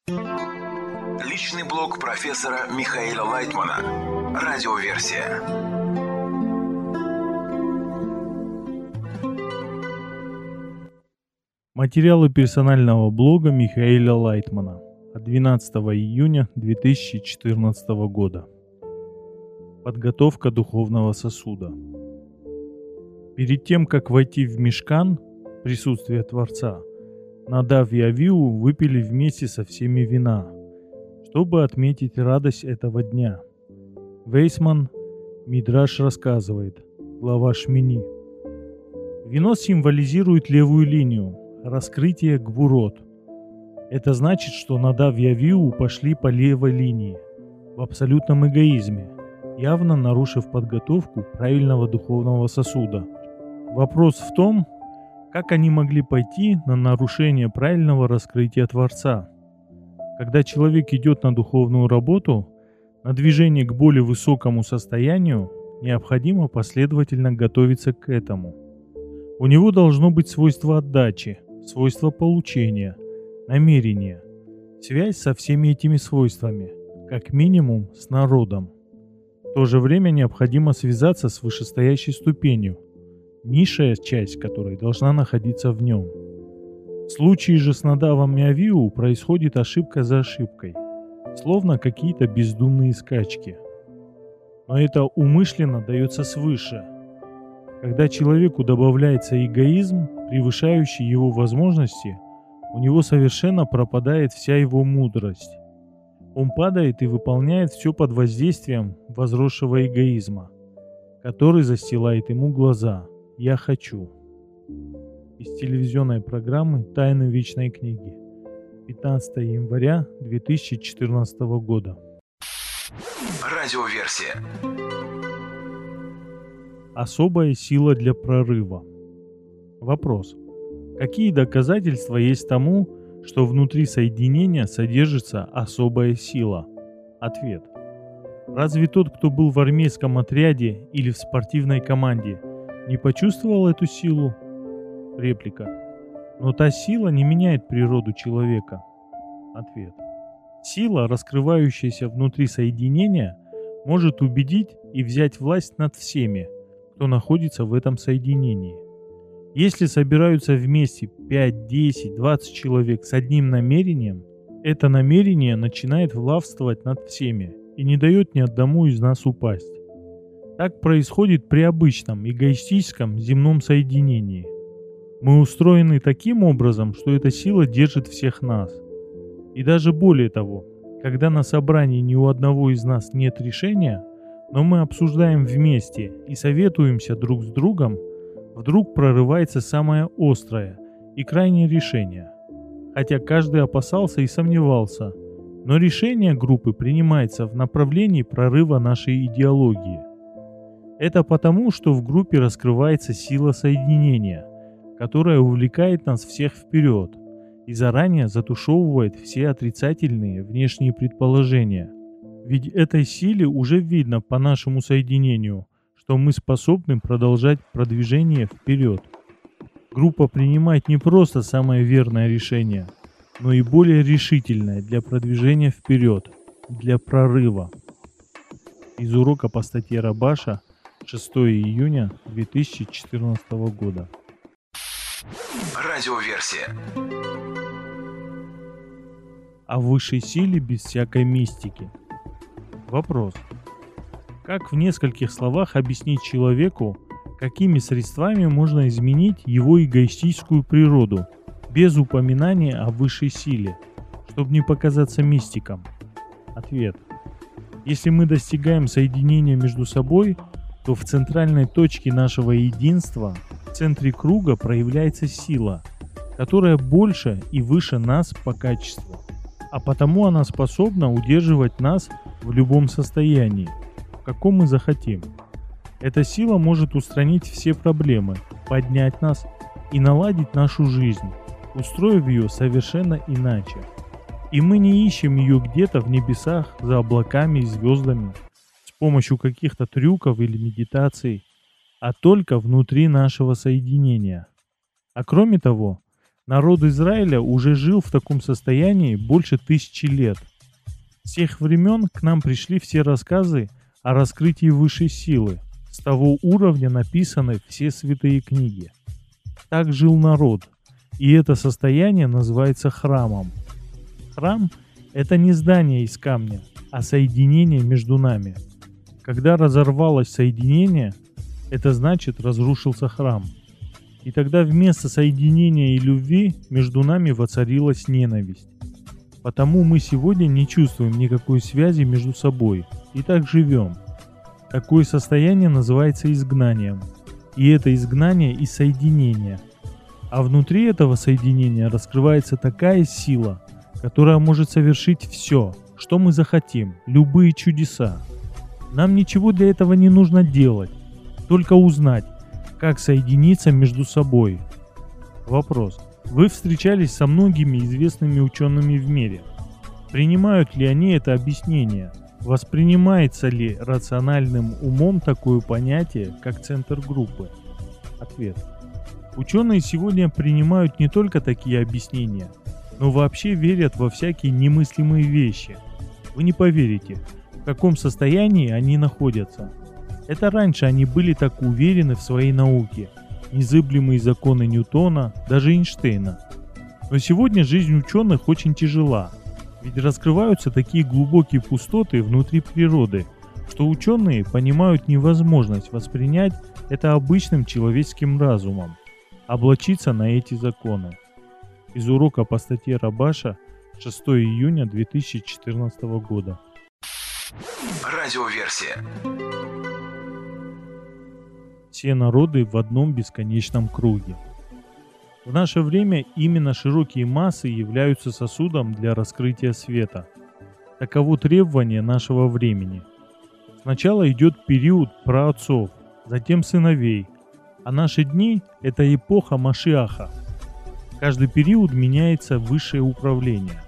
Личный блог профессора Михаила Лайтмана. Радиоверсия. Материалы персонального блога Михаила Лайтмана от 12 июня 2014 года. Подготовка духовного сосуда. Перед тем, как войти в Мишкан, присутствие Творца, Надав и Авиу выпили вместе со всеми вина, чтобы отметить радость этого дня. Вейсман Мидраш рассказывает, глава Шмини. Вино символизирует левую линию, раскрытие Гвурот. Это значит, что Надав и Авиу пошли по левой линии, в абсолютном эгоизме, явно нарушив подготовку правильного духовного сосуда. Вопрос в том, как они могли пойти на нарушение правильного раскрытия Творца. Когда человек идет на духовную работу, на движение к более высокому состоянию, необходимо последовательно готовиться к этому. У него должно быть свойство отдачи, свойство получения, намерения, связь со всеми этими свойствами, как минимум с народом. В то же время необходимо связаться с вышестоящей ступенью, низшая часть которой должна находиться в нем. В случае же с Надавом и Авиу происходит ошибка за ошибкой, словно какие-то бездумные скачки. Но это умышленно дается свыше. Когда человеку добавляется эгоизм, превышающий его возможности, у него совершенно пропадает вся его мудрость. Он падает и выполняет все под воздействием возросшего эгоизма, который застилает ему глаза. «Я хочу». Из телевизионной программы «Тайны вечной книги». 15 января 2014 года. Радиоверсия. Особая сила для прорыва. Вопрос. Какие доказательства есть тому, что внутри соединения содержится особая сила? Ответ. Разве тот, кто был в армейском отряде или в спортивной команде, не почувствовал эту силу? Реплика. Но та сила не меняет природу человека. Ответ. Сила, раскрывающаяся внутри соединения, может убедить и взять власть над всеми, кто находится в этом соединении. Если собираются вместе 5, 10, 20 человек с одним намерением, это намерение начинает властвовать над всеми и не дает ни одному из нас упасть. Так происходит при обычном эгоистическом земном соединении. Мы устроены таким образом, что эта сила держит всех нас. И даже более того, когда на собрании ни у одного из нас нет решения, но мы обсуждаем вместе и советуемся друг с другом, вдруг прорывается самое острое и крайнее решение. Хотя каждый опасался и сомневался, но решение группы принимается в направлении прорыва нашей идеологии. Это потому, что в группе раскрывается сила соединения, которая увлекает нас всех вперед и заранее затушевывает все отрицательные внешние предположения. Ведь этой силе уже видно по нашему соединению, что мы способны продолжать продвижение вперед. Группа принимает не просто самое верное решение, но и более решительное для продвижения вперед, для прорыва. Из урока по статье Рабаша 6 июня 2014 года. Радиоверсия. О высшей силе без всякой мистики. Вопрос. Как в нескольких словах объяснить человеку, какими средствами можно изменить его эгоистическую природу, без упоминания о высшей силе, чтобы не показаться мистиком? Ответ. Если мы достигаем соединения между собой, то в центральной точке нашего единства, в центре круга, проявляется сила, которая больше и выше нас по качеству, а потому она способна удерживать нас в любом состоянии, в каком мы захотим. Эта сила может устранить все проблемы, поднять нас и наладить нашу жизнь, устроив ее совершенно иначе. И мы не ищем ее где-то в небесах, за облаками и звездами, с помощью каких-то трюков или медитаций, а только внутри нашего соединения. А кроме того, Народ Израиля уже жил в таком состоянии больше 1000 лет. С тех времен к нам пришли все рассказы о раскрытии высшей силы. С того уровня написаны все святые книги. Так жил народ, и это состояние называется храмом. Храм – это не здание из камня, а соединение между нами. Когда разорвалось соединение, это значит разрушился храм. И тогда вместо соединения и любви между нами воцарилась ненависть. Потому мы сегодня не чувствуем никакой связи между собой и так живем. Такое состояние называется изгнанием. И это изгнание из соединения. А внутри этого соединения раскрывается такая сила, которая может совершить все, что мы захотим, любые чудеса. Нам ничего для этого не нужно делать, только узнать, как соединиться между собой. Вопрос. Вы встречались со многими известными учеными в мире. Принимают ли они это объяснение? Воспринимается ли рациональным умом такое понятие, как центр группы? Ответ. Ученые сегодня принимают не только такие объяснения, но вообще верят во всякие немыслимые вещи. Вы не поверите, в каком состоянии они находятся. Это раньше они были так уверены в своей науке, незыблемые законы Ньютона, даже Эйнштейна. Но сегодня жизнь ученых очень тяжела, ведь раскрываются такие глубокие пустоты внутри природы, что ученые понимают невозможность воспринять это обычным человеческим разумом, облачиться на эти законы. Из урока по статье Рабаша 6 июня 2014 года. Радиоверсия. Все народы в одном бесконечном круге. В наше время именно широкие массы являются сосудом для раскрытия света. Таково требование нашего времени. Сначала идет период праотцов, затем сыновей, а наши дни – это эпоха Машиаха. Каждый период меняется высшее управление.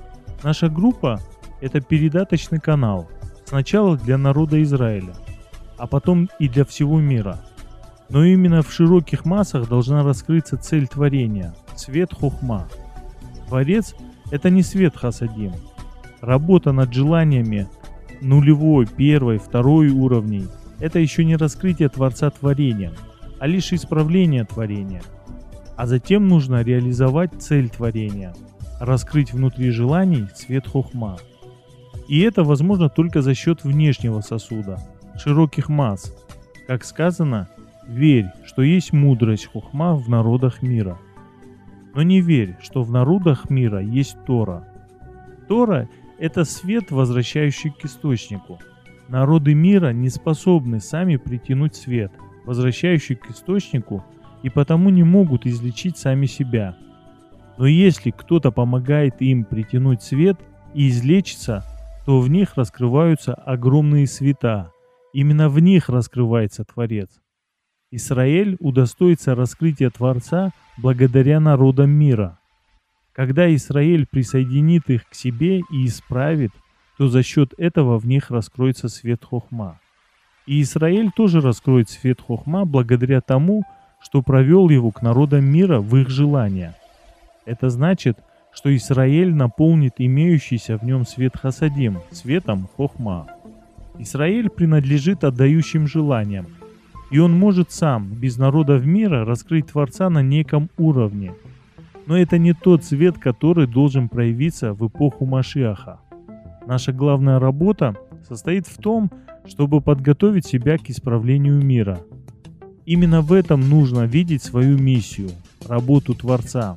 Наша группа – это передаточный канал, сначала для народа Израиля, а потом и для всего мира. Но именно в широких массах должна раскрыться цель творения – свет Хохма. Творец – это не свет Хасадим. Работа над желаниями нулевой, первой, второй уровней – это еще не раскрытие Творца творения, а лишь исправление творения. А затем нужно реализовать цель творения – раскрыть внутри желаний свет Хохма. И это возможно только за счет внешнего сосуда – широких масс. Как сказано, верь, что есть мудрость Хохма в народах мира. Но не верь, что в народах мира есть Тора. Тора – это свет, возвращающий к источнику. Народы мира не способны сами притянуть свет, возвращающий к источнику, и потому не могут излечить сами себя. Но если кто-то помогает им притянуть свет и излечиться, то в них раскрываются огромные света. Именно в них раскрывается Творец. Израиль удостоится раскрытия Творца благодаря народам мира. Когда Израиль присоединит их к себе и исправит, то за счет этого в них раскроется свет Хохма. И Израиль тоже раскроет свет Хохма благодаря тому, что провел его к народам мира в их желания. Это значит, что Израиль наполнит имеющийся в нем свет Хасадим, светом Хохма. Израиль принадлежит отдающим желаниям, и он может сам, без народов мира, раскрыть Творца на неком уровне. Но это не тот свет, который должен проявиться в эпоху Машиаха. Наша главная работа состоит в том, чтобы подготовить себя к исправлению мира. Именно в этом нужно видеть свою миссию, работу Творца.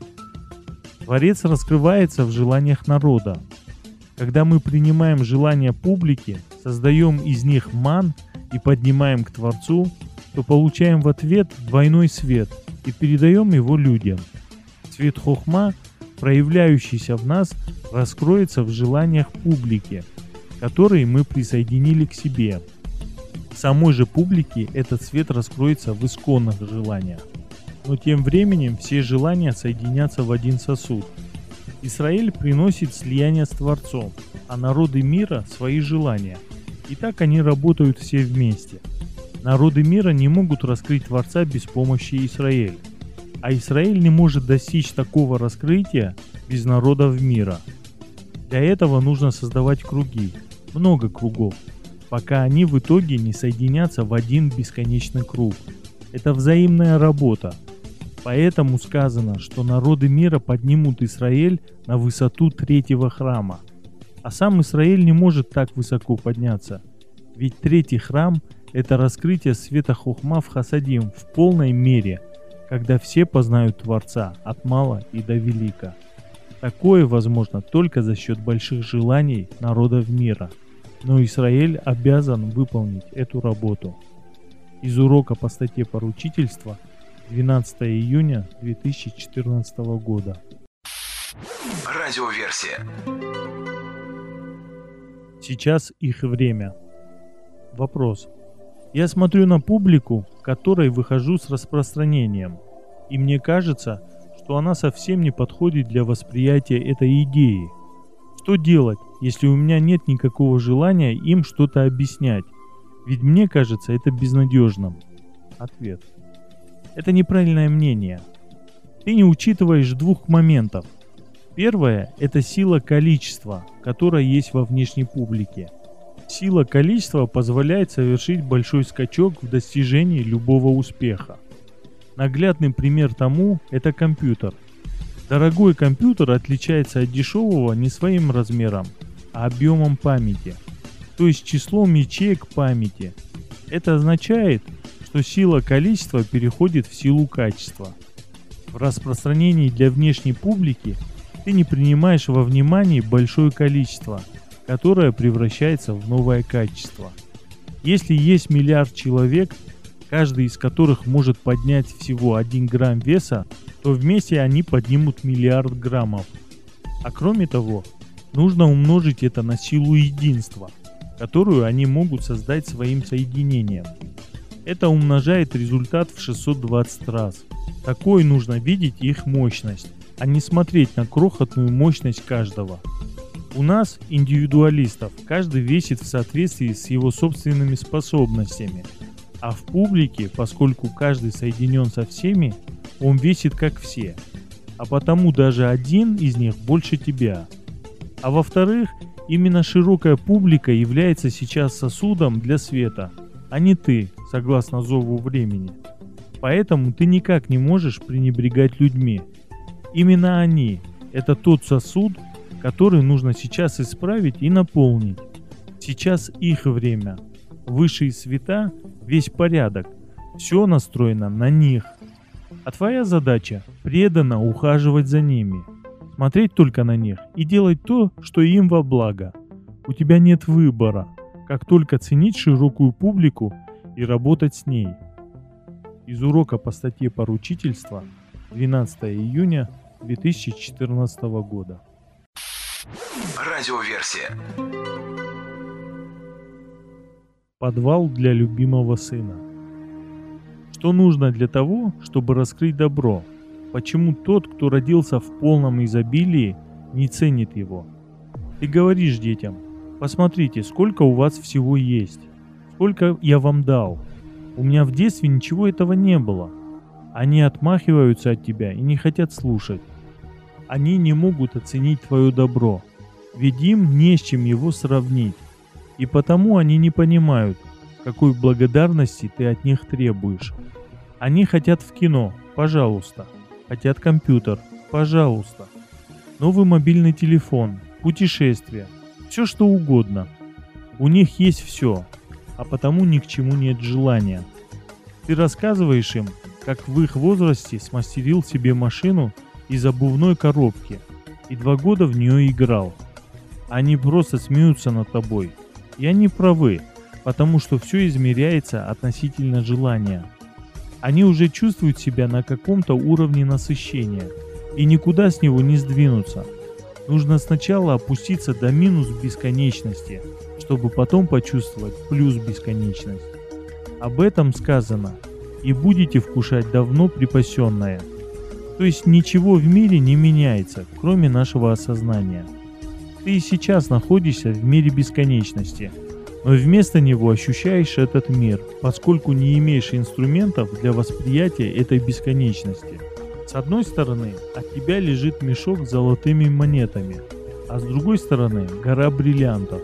Творец раскрывается в желаниях народа. Когда мы принимаем желания публики, создаем из них ман и поднимаем к Творцу, то получаем в ответ двойной свет и передаем его людям. Свет Хохма, проявляющийся в нас, раскроется в желаниях публики, которые мы присоединили к себе. В самой же публике этот свет раскроется в исконных желаниях. Но тем временем все желания соединятся в один сосуд. Израиль приносит слияние с Творцом, а народы мира – свои желания. И так они работают все вместе. Народы мира не могут раскрыть Творца без помощи Израиля. А Израиль не может достичь такого раскрытия без народов мира. Для этого нужно создавать круги, много кругов, пока они в итоге не соединятся в один бесконечный круг. Это взаимная работа. Поэтому сказано, что народы мира поднимут Израиль на высоту третьего храма. А сам Израиль не может так высоко подняться. Ведь третий храм – это раскрытие света Хохма в Хасадим в полной мере, когда все познают Творца от мала и до велика. Такое возможно только за счет больших желаний народов мира. Но Израиль обязан выполнить эту работу. Из урока по статье поручительства 12 июня 2014 года. Радиоверсия. Сейчас их время. Вопрос. Я смотрю на публику, к которой выхожу с распространением, и мне кажется, что она совсем не подходит для восприятия этой идеи. Что делать, если у меня нет никакого желания им что-то объяснять? Ведь мне кажется это безнадежным. Ответ. Это неправильное мнение. Ты не учитываешь двух моментов. Первое – это сила количества, которая есть во внешней публике. Сила количества позволяет совершить большой скачок в достижении любого успеха. Наглядный пример тому – это компьютер. Дорогой компьютер отличается от дешевого не своим размером, а объемом памяти, то есть числом ячеек памяти. Это означает, что сила количества переходит в силу качества. В распространении для внешней публики ты не принимаешь во внимание большое количество, которое превращается в новое качество. Если есть миллиард человек, каждый из которых может поднять всего 1 грамм веса, то вместе они поднимут миллиард граммов. А кроме того, нужно умножить это на силу единства, которую они могут создать своим соединением. Это умножает результат в 620 раз. Такой нужно видеть их мощность, а не смотреть на крохотную мощность каждого. У нас, индивидуалистов, каждый весит в соответствии с его собственными способностями, а в публике, поскольку каждый соединен со всеми, он весит как все, а потому даже один из них больше тебя. А во-вторых, именно широкая публика является сейчас сосудом для света, а не ты, согласно зову времени. Поэтому ты никак не можешь пренебрегать людьми. Именно они – это тот сосуд, который нужно сейчас исправить и наполнить. Сейчас их время. Высшие света, весь порядок, все настроено на них. А твоя задача – преданно ухаживать за ними, смотреть только на них и делать то, что им во благо. У тебя нет выбора, как только ценить широкую публику и работать с ней. Из урока по статье поручительства 12 июня 2014 года. Радиоверсия. Подвал для любимого сына. Что нужно для того, чтобы раскрыть добро? Почему тот, кто родился в полном изобилии, не ценит его? Ты говоришь детям: посмотрите, сколько у вас всего есть, сколько я вам дал. У меня в детстве ничего этого не было. Они отмахиваются от тебя и не хотят слушать. Они не могут оценить твое добро, ведь им не с чем его сравнить. И потому они не понимают, какой благодарности ты от них требуешь. Они хотят в кино, пожалуйста. Хотят компьютер, пожалуйста. Новый мобильный телефон, путешествие, все что угодно. У них есть все, а потому ни к чему нет желания. Ты рассказываешь им, как в их возрасте смастерил себе машину из обувной коробки и 2 года в нее играл. Они просто смеются над тобой. И они правы, потому что все измеряется относительно желания. Они уже чувствуют себя на каком-то уровне насыщения и никуда с него не сдвинутся. Нужно сначала опуститься до минус бесконечности, чтобы потом почувствовать плюс бесконечность. Об этом сказано: и будете вкушать давно припасенное. То есть ничего в мире не меняется, кроме нашего осознания. Ты и сейчас находишься в мире бесконечности, но вместо него ощущаешь этот мир, поскольку не имеешь инструментов для восприятия этой бесконечности. С одной стороны, от тебя лежит мешок с золотыми монетами, а с другой стороны гора бриллиантов.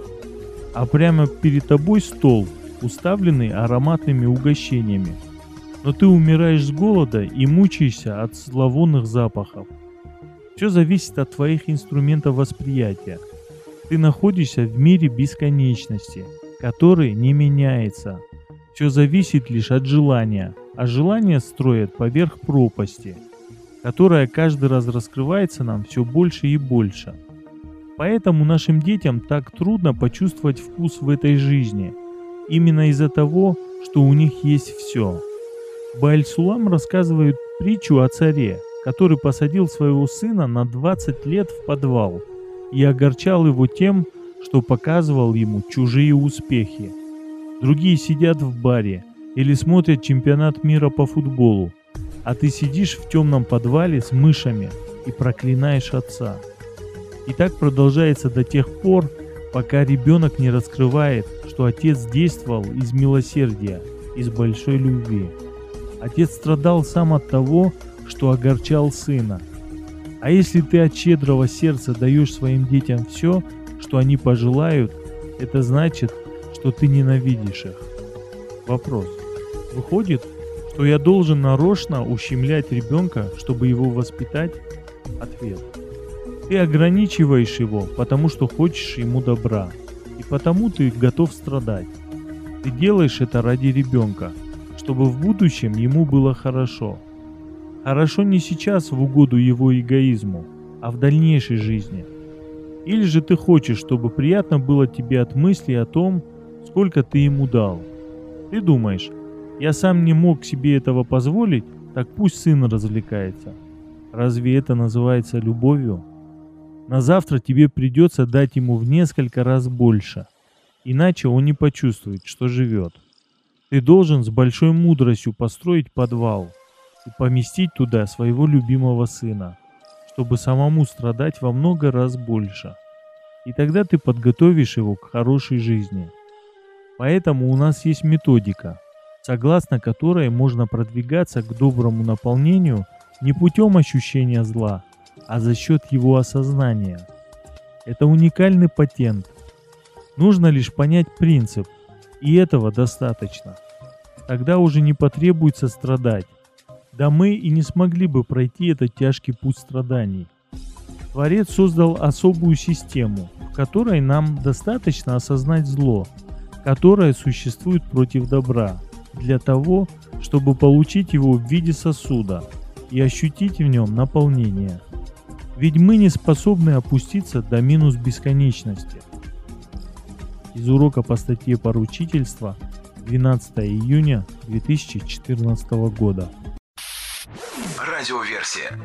А прямо перед тобой стол, уставленный ароматными угощениями. Но ты умираешь с голода и мучаешься от зловонных запахов. Все зависит от твоих инструментов восприятия. Ты находишься в мире бесконечности, который не меняется. Все зависит лишь от желания, а желание строят поверх пропасти, которая каждый раз раскрывается нам все больше и больше. Поэтому нашим детям так трудно почувствовать вкус в этой жизни, именно из-за того, что у них есть все. Бааль-Сулам рассказывает притчу о царе, который посадил своего сына на 20 лет в подвал и огорчал его тем, что показывал ему чужие успехи. Другие сидят в баре или смотрят чемпионат мира по футболу, а ты сидишь в темном подвале с мышами и проклинаешь отца. И так продолжается до тех пор, пока ребенок не раскрывает, что отец действовал из милосердия, из большой любви. Отец страдал сам от того, что огорчал сына. А если ты от щедрого сердца даешь своим детям все, что они пожелают, это значит, что ты ненавидишь их. Вопрос. Выходит, что я должен нарочно ущемлять ребенка, чтобы его воспитать? Ответ. Ты ограничиваешь его, потому что хочешь ему добра, и потому ты готов страдать. Ты делаешь это ради ребенка, чтобы в будущем ему было хорошо. Хорошо не сейчас в угоду его эгоизму, а в дальнейшей жизни. Или же ты хочешь, чтобы приятно было тебе от мысли о том, сколько ты ему дал. Ты думаешь, я сам не мог себе этого позволить, так пусть сын развлекается. Разве это называется любовью? На завтра тебе придется дать ему в несколько раз больше, иначе он не почувствует, что живет. Ты должен с большой мудростью построить подвал и поместить туда своего любимого сына, чтобы самому страдать во много раз больше. И тогда ты подготовишь его к хорошей жизни. Поэтому у нас есть методика, согласно которой можно продвигаться к доброму наполнению не путем ощущения зла, а за счет его осознания. Это уникальный патент. Нужно лишь понять принцип, и этого достаточно. Тогда уже не потребуется страдать. Да мы и не смогли бы пройти этот тяжкий путь страданий. Творец создал особую систему, в которой нам достаточно осознать зло, которое существует против добра, для того, чтобы получить его в виде сосуда и ощутить в нем наполнение. Ведь мы не способны опуститься до минус бесконечности. Из урока по статье «Поручительство» 12 июня 2014 года. Радиоверсия.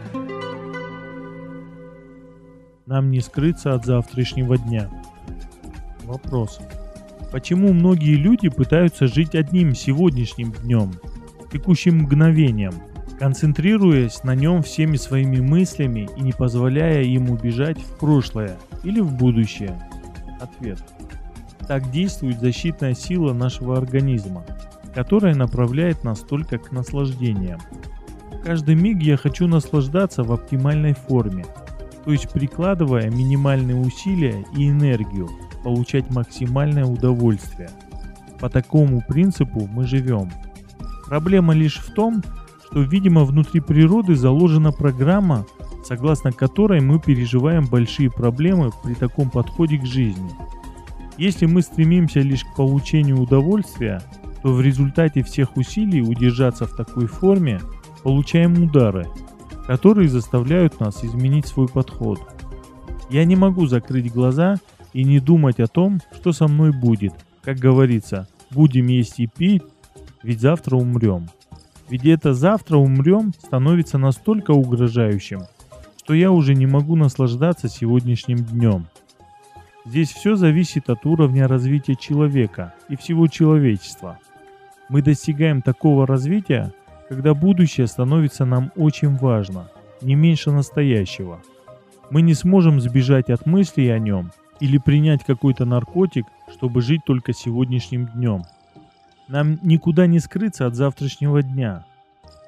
Нам не скрыться от завтрашнего дня. Вопрос. Почему многие люди пытаются жить одним сегодняшним днем, текущим мгновением, концентрируясь на нем всеми своими мыслями и не позволяя им убежать в прошлое или в будущее? Ответ. Так действует защитная сила нашего организма, которая направляет нас только к наслаждениям. Каждый миг я хочу наслаждаться в оптимальной форме, то есть прикладывая минимальные усилия и энергию, получать максимальное удовольствие. По такому принципу мы живем. Проблема лишь в том, что, видимо, внутри природы заложена программа, согласно которой мы переживаем большие проблемы при таком подходе к жизни. Если мы стремимся лишь к получению удовольствия, то в результате всех усилий удержаться в такой форме получаем удары, которые заставляют нас изменить свой подход. Я не могу закрыть глаза и не думать о том, что со мной будет. Как говорится, будем есть и пить, ведь завтра умрем. Ведь это «завтра умрем» становится настолько угрожающим, что я уже не могу наслаждаться сегодняшним днем. Здесь все зависит от уровня развития человека и всего человечества. Мы достигаем такого развития, когда будущее становится нам очень важно, не меньше настоящего. Мы не сможем сбежать от мыслей о нем или принять какой-то наркотик, чтобы жить только сегодняшним днем. Нам никуда не скрыться от завтрашнего дня.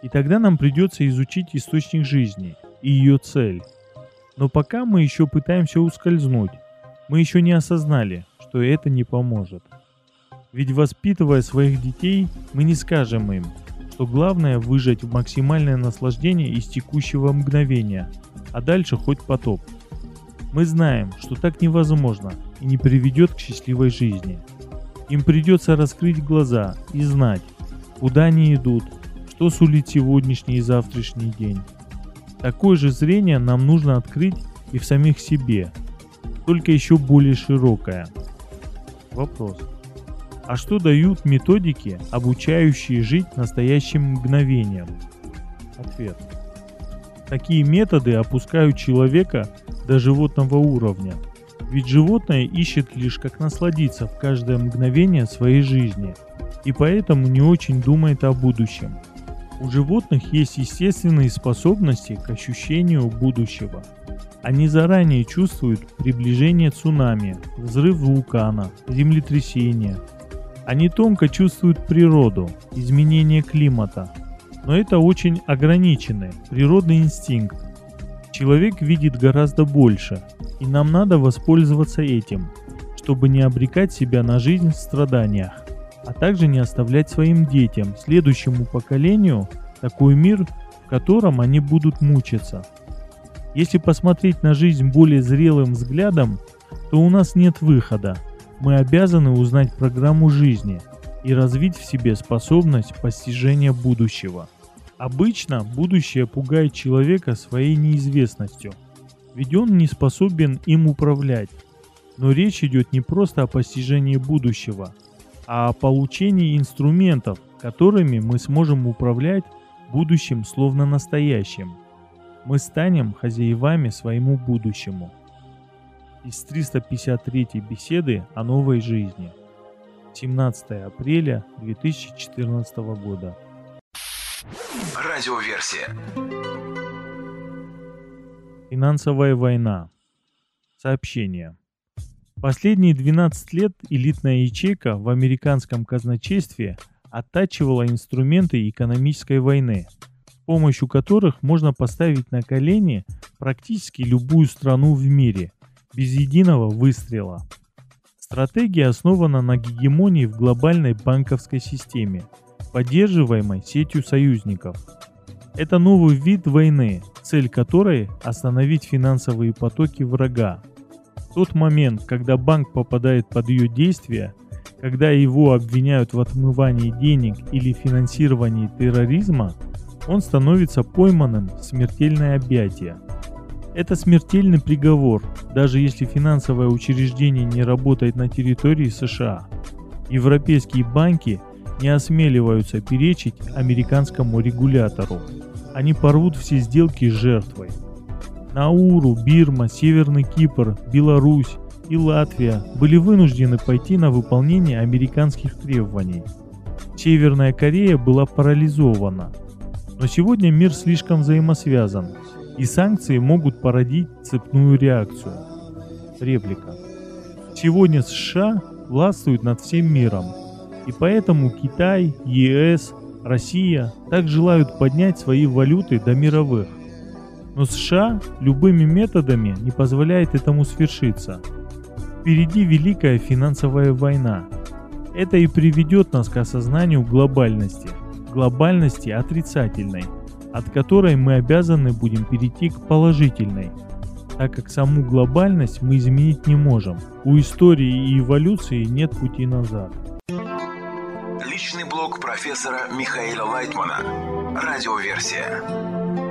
И тогда нам придется изучить источник жизни и ее цель. Но пока мы еще пытаемся ускользнуть, мы еще не осознали, что это не поможет. Ведь воспитывая своих детей, мы не скажем им, что главное выжать максимальное наслаждение из текущего мгновения, а дальше хоть потоп. Мы знаем, что так невозможно и не приведет к счастливой жизни. Им придется раскрыть глаза и знать, куда они идут, что сулит сегодняшний и завтрашний день. Такое же зрение нам нужно открыть и в самих себе, только еще более широкое. Вопрос. А что дают методики, обучающие жить настоящим мгновением? Ответ. Такие методы опускают человека до животного уровня. Ведь животное ищет лишь как насладиться в каждое мгновение своей жизни, и поэтому не очень думает о будущем. У животных есть естественные способности к ощущению будущего. Они заранее чувствуют приближение цунами, взрыв вулкана, землетрясение. Они тонко чувствуют природу, изменение климата. Но это очень ограниченный природный инстинкт. Человек видит гораздо больше, и нам надо воспользоваться этим, чтобы не обрекать себя на жизнь в страданиях, а также не оставлять своим детям, следующему поколению, такой мир, в котором они будут мучиться. Если посмотреть на жизнь более зрелым взглядом, то у нас нет выхода. Мы обязаны узнать программу жизни и развить в себе способность постижения будущего. Обычно будущее пугает человека своей неизвестностью, ведь он не способен им управлять. Но речь идет не просто о постижении будущего, а о получении инструментов, которыми мы сможем управлять будущим словно настоящим. Мы станем хозяевами своему будущему. Из 353-й беседы о новой жизни. 17 апреля 2014 года. Радиоверсия. Финансовая война. Сообщение. Последние 12 лет элитная ячейка в американском казначействе оттачивала инструменты экономической войны, с помощью которых можно поставить на колени практически любую страну в мире, без единого выстрела. Стратегия основана на гегемонии в глобальной банковской системе, поддерживаемой сетью союзников. Это новый вид войны, цель которой – остановить финансовые потоки врага. В тот момент, когда банк попадает под ее действие, когда его обвиняют в отмывании денег или финансировании терроризма, он становится пойманным в смертельное объятие. Это смертельный приговор, даже если финансовое учреждение не работает на территории США. Европейские банки не осмеливаются перечить американскому регулятору. Они порвут все сделки с жертвой. Науру, Бирма, Северный Кипр, Беларусь и Латвия были вынуждены пойти на выполнение американских требований. Северная Корея была парализована. Но сегодня мир слишком взаимосвязан, и санкции могут породить цепную реакцию. Реплика. Сегодня США властвуют над всем миром, и поэтому Китай, ЕС, Россия так желают поднять свои валюты до мировых. Но США любыми методами не позволяет этому свершиться. Впереди великая финансовая война. Это и приведет нас к осознанию глобальности отрицательной, от которой мы обязаны будем перейти к положительной, так как саму глобальность мы изменить не можем. У истории и эволюции нет пути назад. Личный блог профессора Михаила Лайтмана. Радиоверсия.